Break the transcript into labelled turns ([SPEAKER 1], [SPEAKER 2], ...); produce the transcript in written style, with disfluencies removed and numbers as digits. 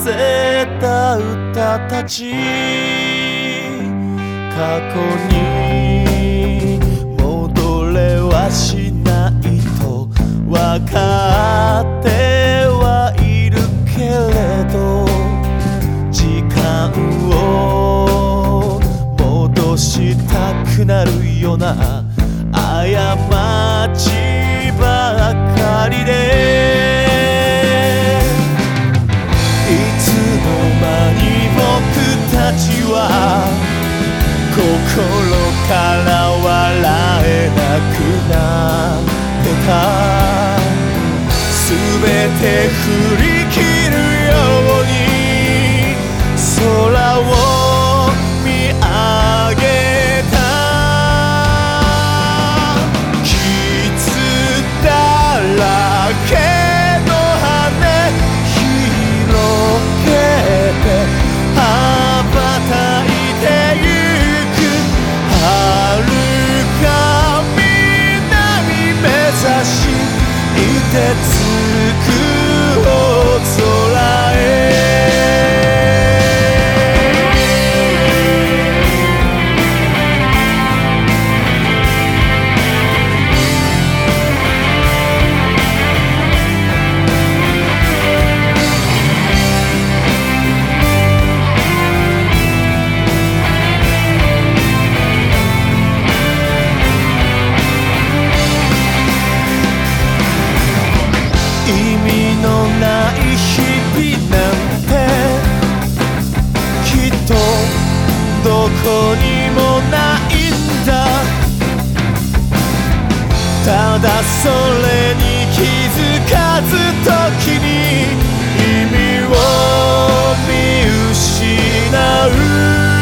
[SPEAKER 1] せた歌たち、過去に戻れはしないとわかってはいるけれど、時間を戻したくなるような過ちばかりで、いつの間に僕たちは心から笑えなくなってた。全て振り切るように空を見上げた。傷だらけの羽広げて羽ばたいてゆく、遥か南目指し凍てつく大空へ。意味のない日々なんてきっとどこにもないんだ。ただそれに気づかず時に意味を見失う。